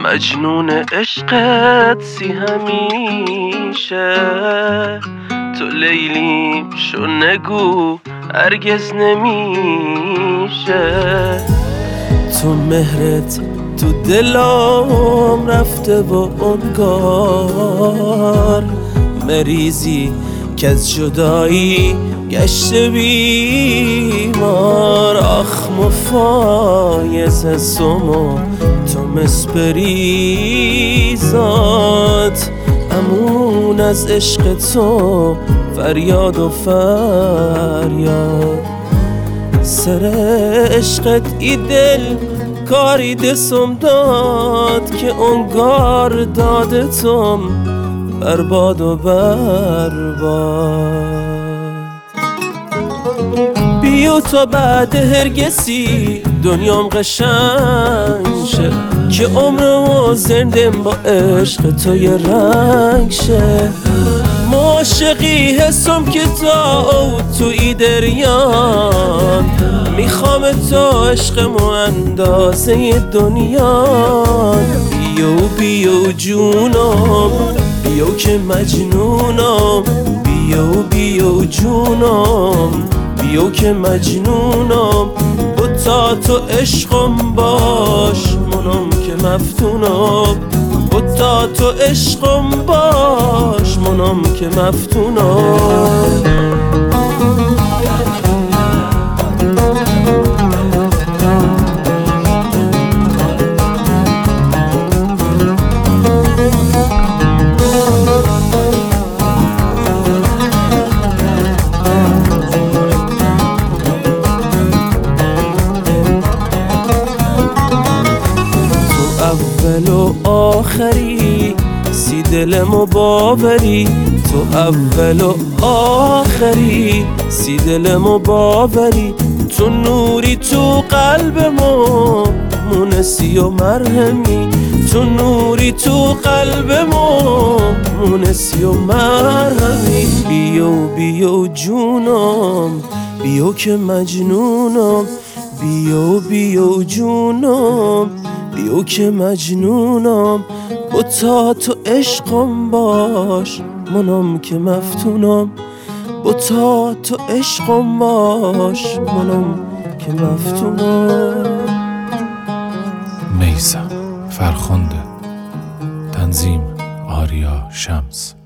مجنون عشقت سی همیشه، تو لیلیم شو نگو هرگز نمیشه. تو مهرت تو دلم رفته و انگار مریضی که از جدایی گشته بیمار. آخ مفایز سمو تو مسپریزات، امون از عشق تو فریاد و فریاد. سر عشقت ای دل کاری دستم داد که انگار دادتم برباد و برباد. بیو تا بعد هرگسی دنیام قشنگ شه، که عمرمو زندم با عشق تو یه رنگ شه. عاشقی حسم که تا توی دریان، میخوام تو عشقمو اندازه دنیان. بیو بیو جونم بیو که مجنونم، بیو بیو جونم بیو که مجنونم. بتا تو عشقم باش منم که مفتونم، بتا تو عشقم باش منم که مفتونم. اول و آخری سی دلمو باوری، تو اول و آخری سی دلمو باوری. تو نوری تو قلبمو مونسی و مرهمی، تو نوری تو قلبمو مونسی و مرهمی. بیو بیو جونم بیو که مجنونم، بیو بیو جونم بیو که مجنونم. بتا تو عشقم باش منم که مفتونم، بتا تو عشقم باش منم که مفتونم. میثم فرخنده، تنظیم آریا شمس.